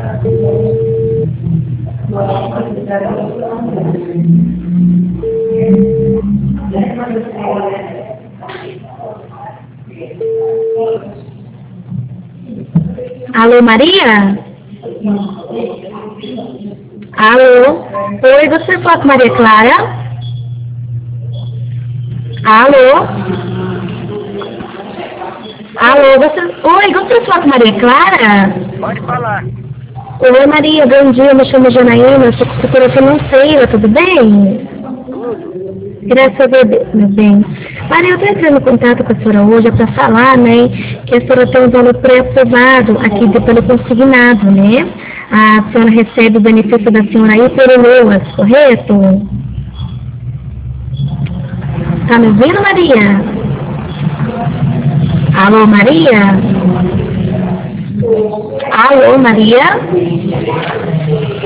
Alô, Maria? Alô? Oi, você fala com Maria Clara? Alô? Alô, Oi, gostaria de falar com Maria Clara? Pode falar. Oi, Maria, bom dia, eu me chamo Janaína, sou consultora financeira, tudo bem? Tudo. Graças a Deus, meu bem. Maria, eu estou entrando em contato com a senhora hoje para falar, né, que a senhora tem um valor pré-aprovado aqui pelo consignado, né? A senhora recebe o benefício da senhora aí pelo LOAS, correto? Tá me ouvindo, Maria? Alô, Maria? Alô, Maria?